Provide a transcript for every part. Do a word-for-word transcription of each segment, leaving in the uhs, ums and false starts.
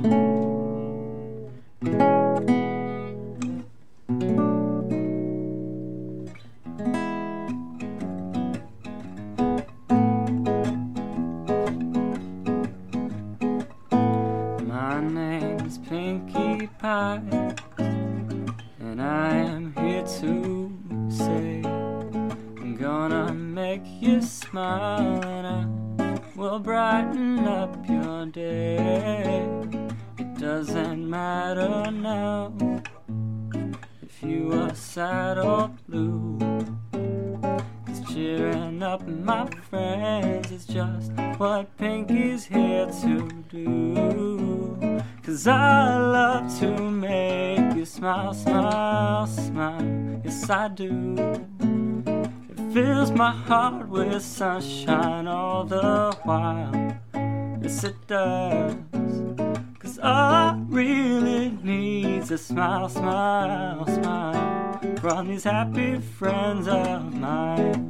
My name's Pinkie Pie, and I am here to say I'm gonna make you smile, and I will brighten up your day. It doesn't matter now if you are sad or blue, 'cause cheering up my friends is just what Pinkie's here to do. 'Cause I love to make you smile, smile, smile, yes I do. It fills my heart with sunshine all the while, yes it does. 'Cause all I really need is a smile, smile, smile from these happy friends of mine.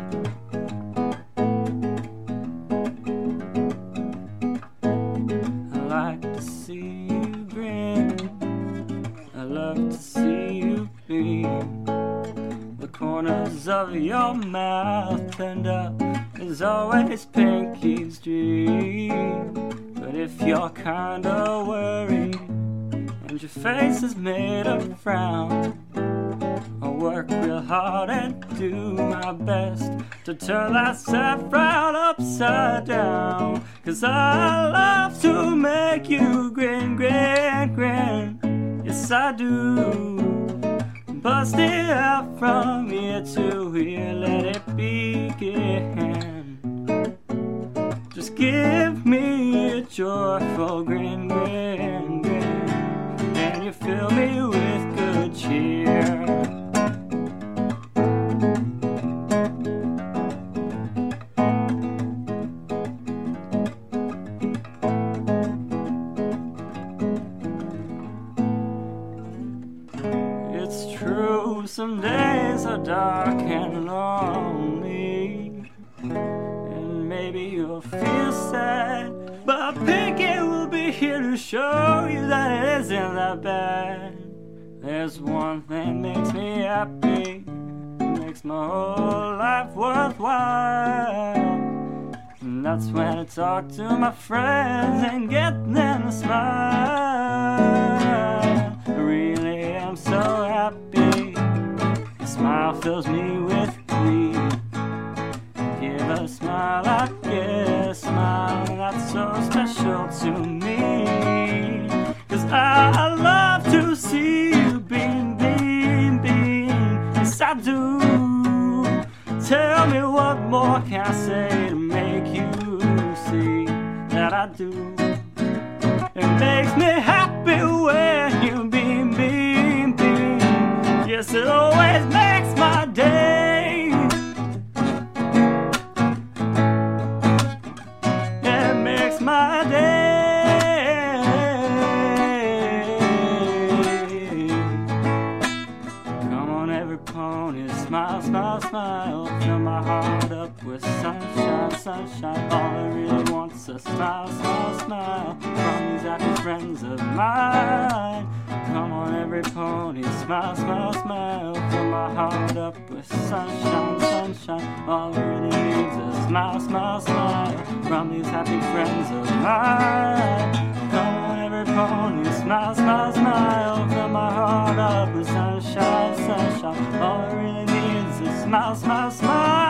I like to see you grin, I love to see you beam. The corners of your mouth turned up is always Pinkie's dream. But if you're kinda worried and your face is made of frown, I'll work real hard and do my best to turn that sad frown upside down. 'Cause I love to make you grin, grin, grin, yes I do. Bust it out from ear to ear, let it begin. Just give me a joyful grin, grin, grin, and you fill me with good cheer. It's true, some days are dark and lonely, and maybe you'll feel sad, but Pinkie will be here to show you that it isn't that bad. There's one thing makes me happy, makes my whole life worthwhile, and that's when I talk to my friends and get them to smile. Really, I'm so happy, a smile fills me with glee. Give a smile, I get a smile, and that's so special to me. 'Cause I love to see you beam, beam, beam, yes I do. Tell me what more can I say to make you see that I do. It makes me happy when you beam, beam, beam, yes it always makes my day. It makes my day. Come on every pony, smile, smile, smile, fill my heart up with sunshine, sunshine. All I really want is a smile, smile, smile from these happy friends of mine. Come on every pony, smile, smile, smile, fill my heart up with sunshine, sunshine. All I really need is a smile, smile, smile from these happy friends of mine. Come on every pony, smile, smile, smile, fill my heart up with sunshine, sunshine. All I really need is a smile, smile, smile.